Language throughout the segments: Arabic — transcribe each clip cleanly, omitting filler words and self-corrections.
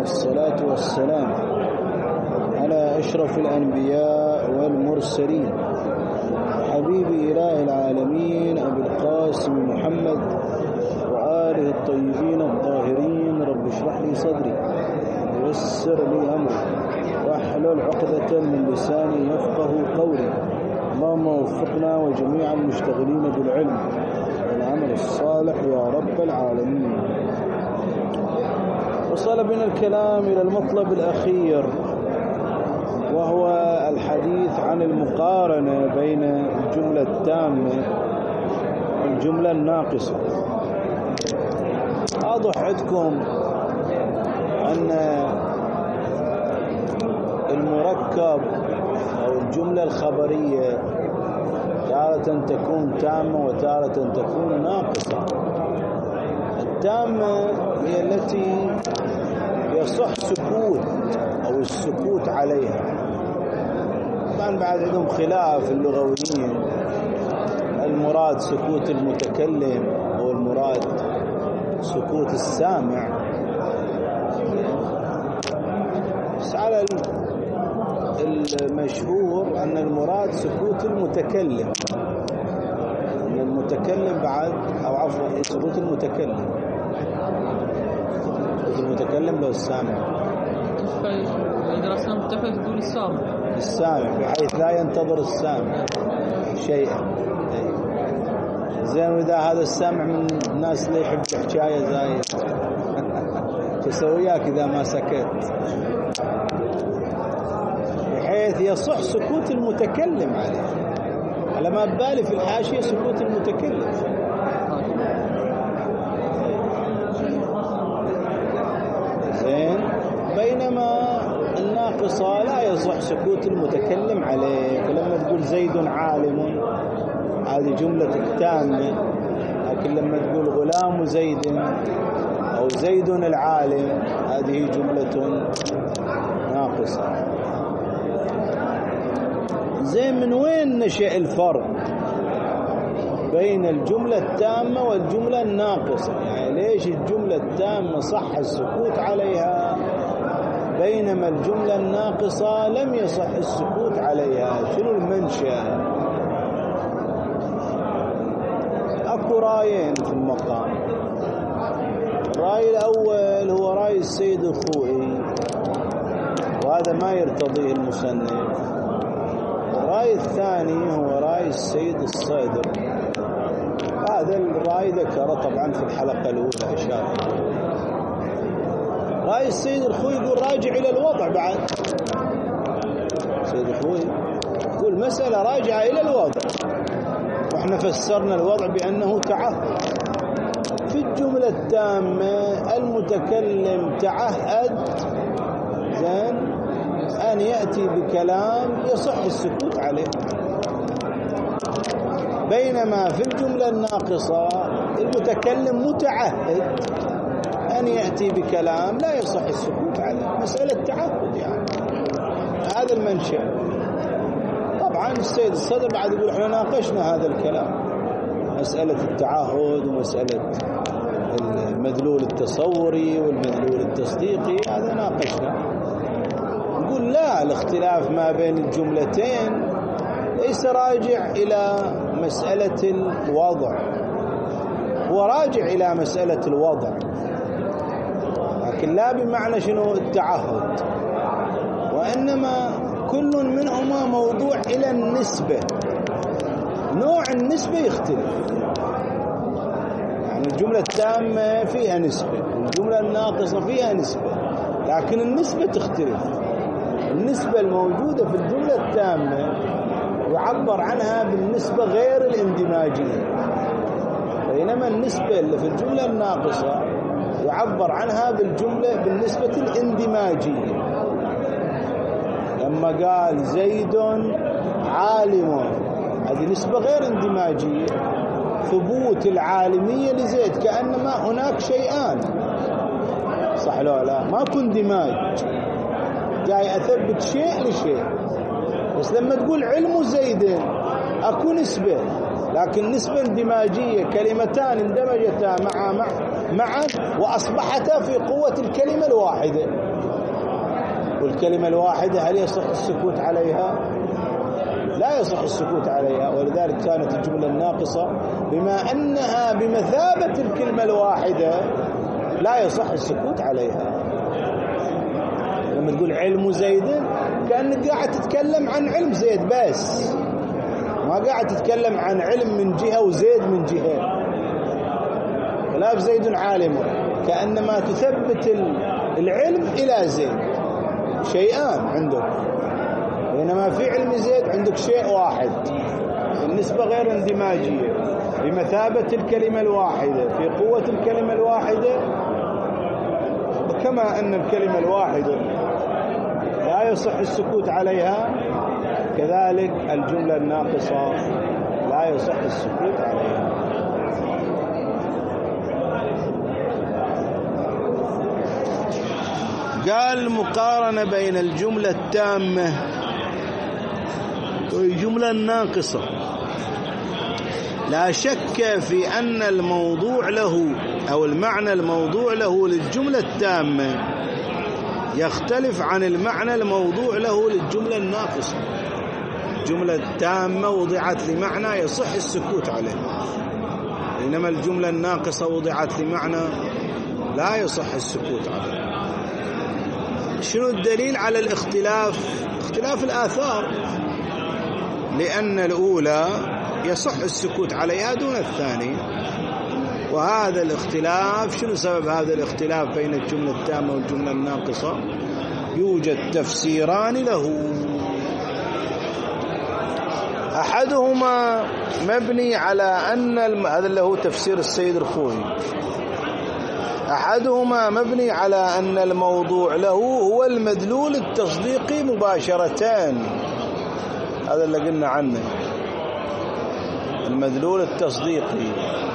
والصلاة والسلام على أشرف الأنبياء والمرسلين حبيب إله العالمين أبي القاسم محمد وآله الطيبين الطاهرين. رب اشرح لي صدري ويسر لي أمري واحلل عقدة من لساني يفقه قولي. اللهم وفقنا وجميع المشتغلين بالعلم والعمل الصالح يا رب العالمين. وصل بنا الكلام إلى المطلب الأخير، وهو الحديث عن المقارنة بين الجملة التامة والجملة الناقصة. واضح عندكم أن المركب أو الجملة الخبرية تارة تكون تامة وتارة تكون ناقصة. التامة هي التي يصح سكوت أو السكوت عليها. طبعا بعد عندهم خلاف اللغويين، المراد سكوت المتكلم أو المراد سكوت السامع. بس على المشهور أن المراد سكوت المتكلم، أن المتكلم بعد أو عفوا سكوت المتكلم، سكوت المتكلم لو السامع. إذا أصلا متفق تقول السامع بحيث لا ينتظر السامع شيئا. زين، وإذا هذا السامع من الناس اللي يحب الحكاية زايد تسوياك إذا ما سكت، بحيث يصح سكوت المتكلم عليه. على ما ببالي في الحاشية سكوت المتكلم. زين، بينما الناقصة لا يصح سكوت المتكلم عليه. فلما تقول زيد عالم هذه جملة تامة، لكن لما تقول غلام زيد أو زيد العالم هذه جملة ناقصة. زين، من وين نشأ الفرق بين الجملة التامة والجملة الناقصة؟ يعني ليش الجملة التامة صح السكوت عليها بينما الجملة الناقصة لم يصح السكوت عليها؟ شنو المنشأ؟ اكو رايين في المقام. الرأي الأول هو رأي السيد الخوئي، وهذا ما يرتضيه المصنف. الرأي الثاني هو رأي السيد الصادر. هذا الرأي ذكره طبعا في الحلقة الأولى إشارة. رأي السيد الخوئي يقول راجع إلى الوضع. بعد السيد الخوئي يقول مسألة راجعة إلى الوضع، واحنا فسرنا الوضع بأنه تعهد. في الجملة التامة المتكلم تعهد زين أن يأتي بكلام يصح السكوت عليه، بينما في الجملة الناقصة المتكلم متعهد أن يأتي بكلام لا يصح السكوت عليه. مسألة تعهد يعني. هذا المنشأ. طبعا السيد الصدر بعد يقول احنا ناقشنا هذا الكلام، مسألة التعهد ومسألة المدلول التصوري والمدلول التصديقي، هذا ناقشنا. نقول لا، الاختلاف ما بين الجملتين ليس راجع إلى مسألة الوضع، هو راجع إلى مسألة الوضع، لكن لا بمعنى شنو التعهد، وإنما كل منهما موضوع إلى النسبة. نوع النسبة يختلف. يعني الجملة التامة فيها نسبة، الجملة الناقصة فيها نسبة، لكن النسبة تختلف. النسبة الموجودة في الجملة التامة يعبر عنها بالنسبة غير الاندماجية، بينما النسبة اللي في الجملة الناقصة يعبر عنها بالنسبة الاندماجية. لما قال زيد عالم هذه نسبة غير اندماجية، ثبوت العالمية لزيد كأنما هناك شيئان، صح لا؟ ما كن اندماج، جاي أثبت شيء لشيء. بس لما تقول علم زيد أكو نسبة، لكن نسبة اندماجية، كلمتان اندمجتا معا وأصبحتا في قوة الكلمة الواحدة. والكلمة الواحدة هل يصح السكوت عليها؟ لا يصح السكوت عليها، ولذلك كانت الجملة الناقصة بما أنها بمثابة الكلمة الواحدة لا يصح السكوت عليها. لما تقول علم زيد كأنك قاعد تتكلم عن علم زيد بس، ما قاعد تتكلم عن علم من جهة وزيد من جهة. خلاف زيد عالم، كأنما تثبت العلم إلى زيد، شيئان عندك، بينما في علم زيد عندك شيء واحد. النسبة غير اندماجية، بمثابة الكلمة الواحدة، في قوة الكلمة الواحدة. وكما أن الكلمة الواحدة لا يصح السكوت عليها، كذلك الجملة الناقصة لا يصح السكوت عليها. قال المقارنة بين الجملة التامة والجملة الناقصة. لا شك في أن الموضوع له أو المعنى الموضوع له للجملة التامة يختلف عن المعنى الموضوع له للجملة الناقصة. الجملة التامة وضعت لمعنى يصح السكوت عليه، بينما الجملة الناقصة وضعت لمعنى لا يصح السكوت عليه. شنو الدليل على الاختلاف؟ اختلاف الآثار، لأن الأولى يصح السكوت عليها دون الثانية. وهذا الاختلاف، شنو سبب هذا الاختلاف بين الجملة التامة والجملة الناقصة؟ يوجد تفسيران له، أحدهما مبني على أن هذا اللي هو تفسير السيد الخوئي، أحدهما مبني على أن الموضوع له هو المدلول التصديقي مباشرة. هذا اللي قلنا عنه، المدلول التصديقي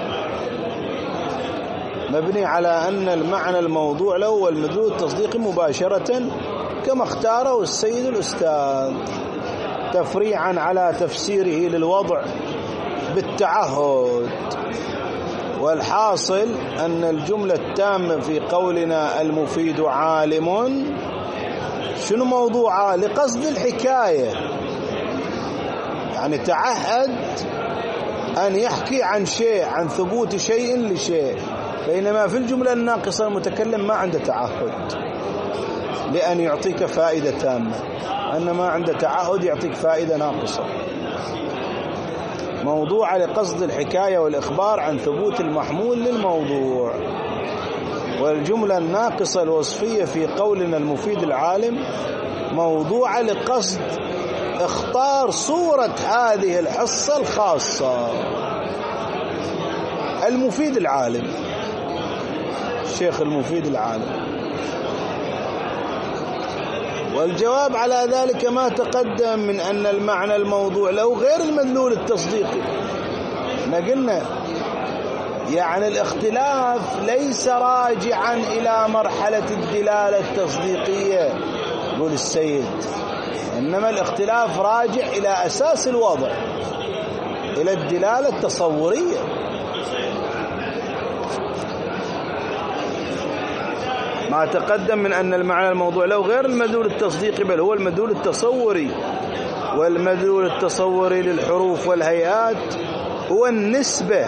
مبني على أن المعنى الموضوع له هو المدلول التصديقي مباشرة، كما اختاره السيد الأستاذ، تفريعا على تفسيره للوضع بالتعهد. والحاصل أن الجملة التامة في قولنا المفيد عالم شنو موضوعها؟ لقصد الحكاية، يعني تعهد أن يحكي عن شيء، عن ثبوت شيء لشيء. بينما في الجملة الناقصة المتكلم ما عنده تعهد لأن يعطيك فائدة تامة، أنما عنده تعهد يعطيك فائدة ناقصة. موضوع لقصد الحكاية والإخبار عن ثبوت المحمول للموضوع. والجملة الناقصة الوصفية في قولنا المفيد العالم موضوع لقصد اختار صورة هذه الحصة الخاصة. المفيد العالم، الشيخ المفيد العالم. والجواب على ذلك ما تقدم من أن المعنى الموضوع له غير المدلول التصديقي. قلنا يعني الاختلاف ليس راجعا إلى مرحلة الدلالة التصديقية يقول السيد، إنما الاختلاف راجع إلى أساس الوضع، إلى الدلالة التصورية. ما تقدم من أن المعنى الموضوع له غير المدلول التصديقي بل هو المدلول التصوري. والمدلول التصوري للحروف والهيئات هو النسبة،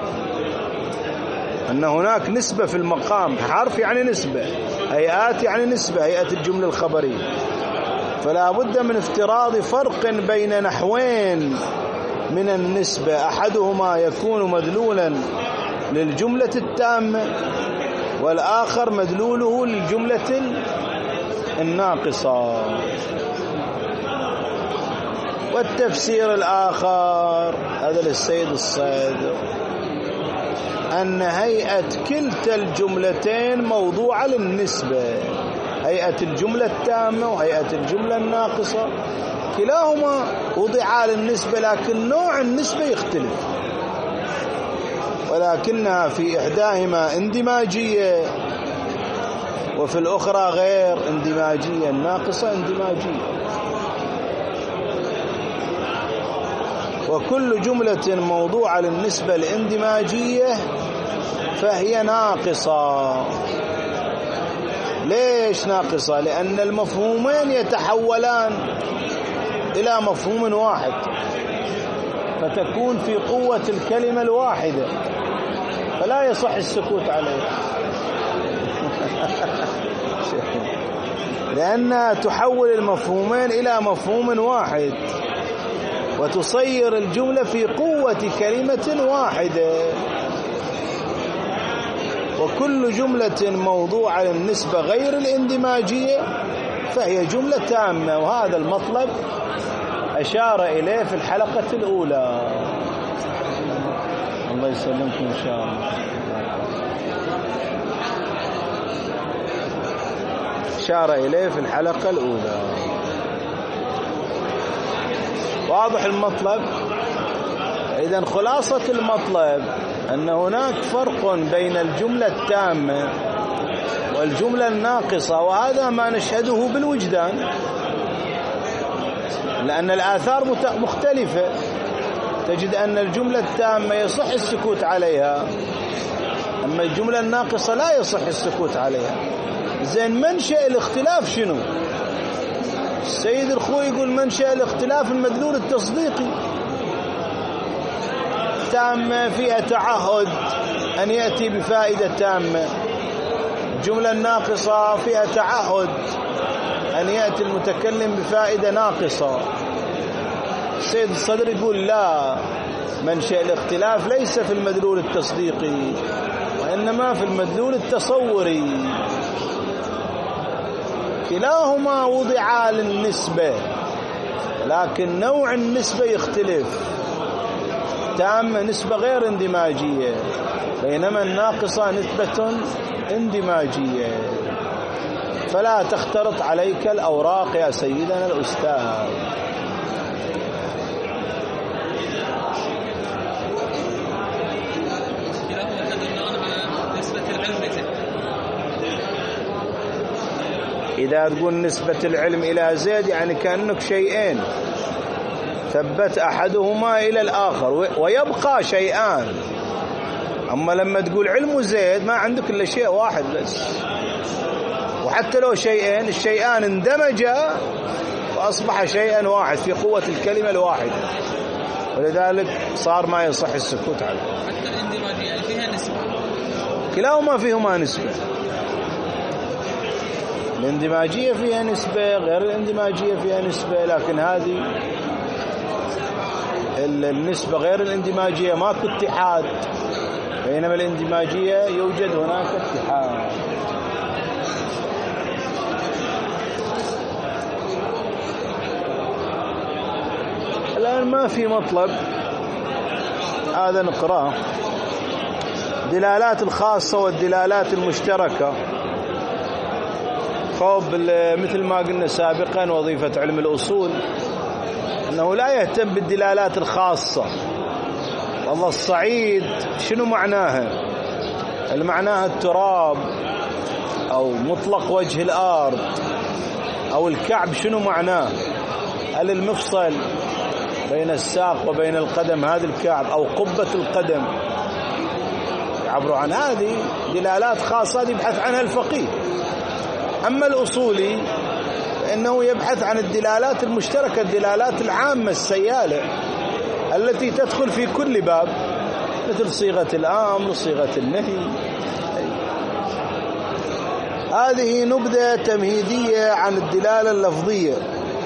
أن هناك نسبة في المقام، حرف يعني نسبة، هيئات يعني نسبة، هيئة الجملة الخبرية. فلا بد من افتراض فرق بين نحوين من النسبة، أحدهما يكون مدلولا للجملة التامة والآخر مدلوله للجملة الناقصة. والتفسير الآخر هذا للسيد الصادق، أن هيئة كلتا الجملتين موضوعة للنسبة، هيئة الجملة التامة وهيئة الجملة الناقصة كلاهما وضعا للنسبة، لكن نوع النسبة يختلف، ولكنها في إحداهما اندماجية وفي الأخرى غير اندماجية، الناقصة اندماجية. وكل جملة موضوعة للنسبة الاندماجية فهي ناقصة. ليش ناقصة؟ لأن المفهومين يتحولان إلى مفهوم واحد، فتكون في قوة الكلمة الواحدة، فلا يصح السكوت عليها لأنها تحول المفهومين إلى مفهوم واحد، وتصير الجملة في قوة كلمة واحدة. وكل جملة موضوعة للنسبة غير الاندماجية فهي جملة تامة، وهذا المطلب أشار إليه في الحلقة الأولى. الله يسلمكم إن شاء الله. أشار إليه في الحلقة الأولى. واضح المطلب؟ إذن خلاصة المطلب أن هناك فرق بين الجملة التامة والجملة الناقصة، وهذا ما نشهده بالوجدان، لأن الآثار مختلفة. تجد أن الجملة التامة يصح السكوت عليها، أما الجملة الناقصة لا يصح السكوت عليها. زين، منشأ الاختلاف شنو؟ السيد الخوي يقول منشأ الاختلاف المدلول التصديقي. تامة فيها تعهد أن يأتي بفائدة تامة، الجملة الناقصة فيها تعهد أن يأتي المتكلم بفائدة ناقصة. السيد الصدر يقول لا، منشأ الاختلاف ليس في المدلول التصديقي وإنما في المدلول التصوري. كلاهما وضعا للنسبة، لكن نوع النسبة يختلف. تامة نسبة غير اندماجية، بينما الناقصة نسبة اندماجية. فلا تختلط عليك الأوراق يا سيدنا الأستاذ. إذا تقول نسبة العلم إلى زيد يعني كأنك شيئين، ثبت أحدهما إلى الآخر ويبقى شيئان. أما لما تقول علم زيد ما عندك إلا شيء واحد بس، وحتى لو شيئين، الشيئان اندمجا وأصبح شيئا واحد في قوة الكلمة الواحدة، ولذلك صار ما يصح السكوت عليه. حتى الاندماجية فيها نسبة، كلاهما فيهما نسبة. الاندماجية فيها نسبة، غير الاندماجية فيها نسبة، لكن هذه النسبة غير الاندماجية ماكو اتحاد، بينما الاندماجية يوجد هناك اتحاد. الآن ما في مطلب هذا نقرأه. دلالات الخاصة والدلالات المشتركة. خوف مثل ما قلنا سابقا، وظيفة علم الأصول أنه لا يهتم بالدلالات الخاصة. والله الصعيد شنو معناها؟ المعناها التراب أو مطلق وجه الأرض، أو الكعب شنو معناه؟ هل المفصل بين الساق وبين القدم هذا الكعب، أو قبة القدم؟ يعبروا عن هذه دلالات خاصة يبحث عنها الفقيه. أما الأصولي فإنه يبحث عن الدلالات المشتركة، الدلالات العامة السيالة التي تدخل في كل باب، مثل صيغة الأمر، صيغة النهي. هذه نبذة تمهيدية عن الدلالة اللفظية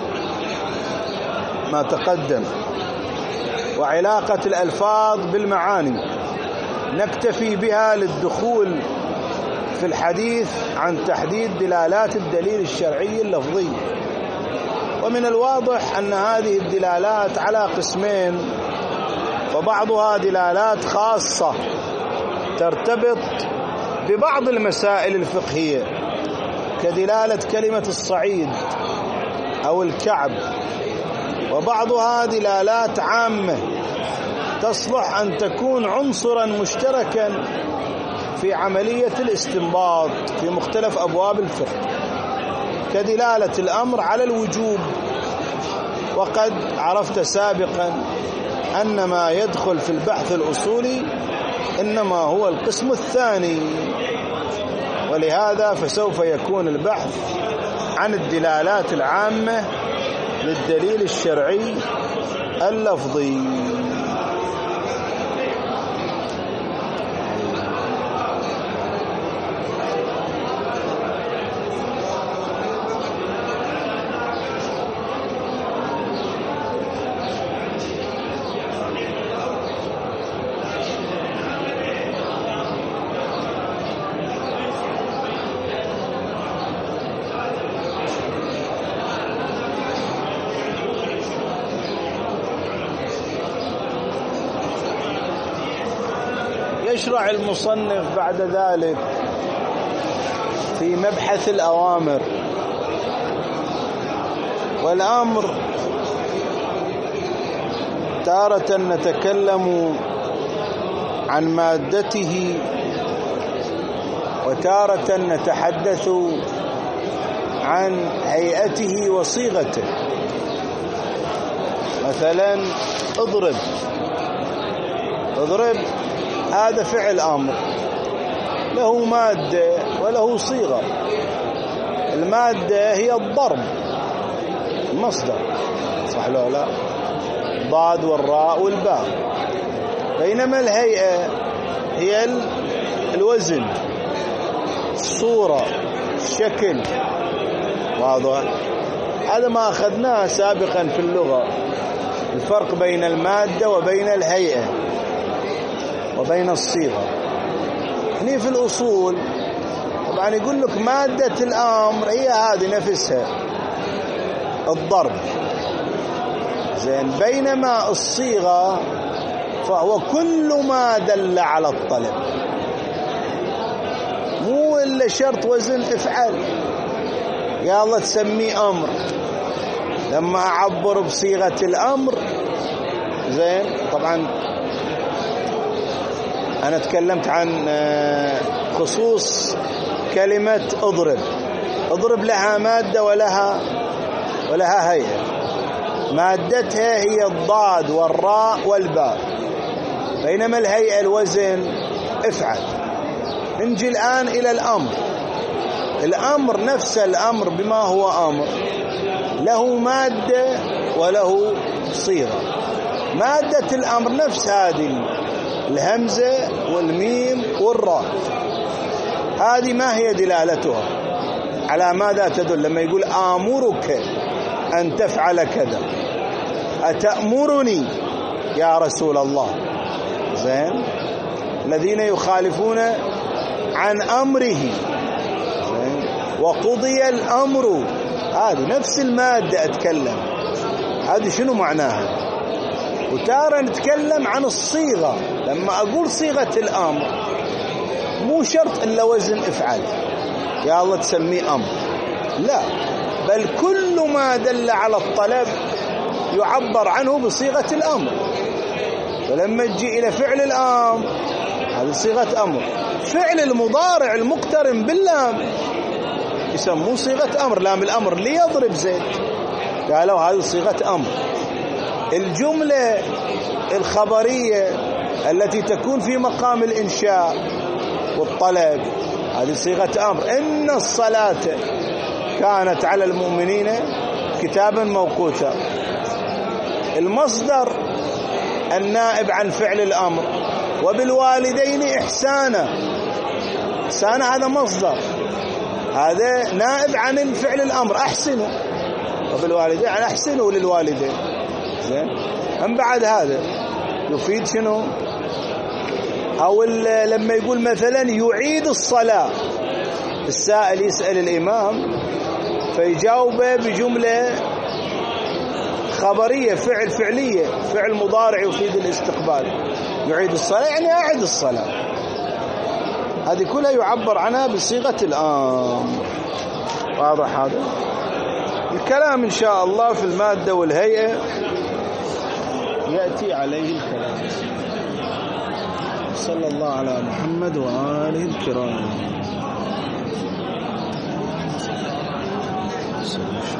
ما تقدم وعلاقة الألفاظ بالمعاني، نكتفي بها للدخول في الحديث عن تحديد دلالات الدليل الشرعي اللفظي. ومن الواضح أن هذه الدلالات على قسمين، فبعضها دلالات خاصة ترتبط ببعض المسائل الفقهية كدلالة كلمة الصعيد أو الكعب، وبعضها دلالات عامة تصلح أن تكون عنصرا مشتركا في عملية الاستنباط في مختلف أبواب الفقه، كدلالة الأمر على الوجوب. وقد عرفت سابقا أن ما يدخل في البحث الأصولي إنما هو القسم الثاني. ولهذا فسوف يكون البحث عن الدلالات العامة للدليل الشرعي اللفظي. يشرع المصنف بعد ذلك في مبحث الأوامر. والأمر تارة نتكلم عن مادته، وتارة نتحدث عن هيئته وصيغته. مثلا اضرب هذا فعل أمر له مادة وله صيغة. المادة هي الضرب، المصدر، صح لو لا؟ ضاد والراء والباء. بينما الهيئة هي الوزن، الصورة، الشكل. واضح؟ هذا ما أخذناه سابقا في اللغة، الفرق بين المادة وبين الهيئة وبين الصيغة. هني في الأصول طبعا يقول لك مادة الأمر هي هذه نفسها، الضرب، زين. بينما الصيغة فهو كل ما دل على الطلب، مو إلا شرط وزن افعل. يا الله تسميه أمر، لما أعبر بصيغة الأمر، زين. طبعا أنا تكلمت عن خصوص كلمة اضرب لها مادة ولها هيئة. مادتها هي الضاد والراء والباء، بينما الهيئة الوزن افعل. نجي الآن إلى الأمر نفس الأمر بما هو أمر له مادة وله صيغة. مادة الأمر نفس هذه الهمزة والميم والراء. هذه ما هي دلالتها؟ على ماذا تدل؟ لما يقول آمرك أن تفعل كذا، أتأمرني يا رسول الله، زين. الذين يخالفون عن أمره، زين. وقضي الأمر، هذه نفس المادة أتكلم. هذه شنو معناها؟ وتارة نتكلم عن الصيغة. لما أقول صيغة الأمر مو شرط إلا وزن افعل، يا الله تسميه أمر، لا، بل كل ما دل على الطلب يعبر عنه بصيغة الأمر. ولما تجي إلى فعل الأمر هذه صيغة أمر. فعل المضارع المقترن باللام يسموه صيغة أمر، لام الأمر ليضرب زيد، قالوا هذه صيغة أمر. الجملة الخبرية التي تكون في مقام الإنشاء والطلب هذه صيغة أمر. إن الصلاة كانت على المؤمنين كتابا موقوتا. المصدر النائب عن فعل الأمر، وبالوالدين إحسانا. إحسانا هذا مصدر، هذا نائب عن فعل الأمر، أحسنوا، وبالوالدين يعني أحسنوا للوالدين، زين. أم بعد هذا يفيد شنو؟ أو لما يقول مثلا يعيد الصلاة، السائل يسأل الإمام فيجاوبه بجملة خبرية، فعلية، فعل مضارع يفيد الاستقبال. يعيد الصلاة يعني أعد الصلاة. هذه كلها يعبر عنها بصيغة الأمر. واضح هذا الكلام؟ إن شاء الله في المادة والهيئة يأتي عليه الكلام. صلى الله على محمد وآله الكرام.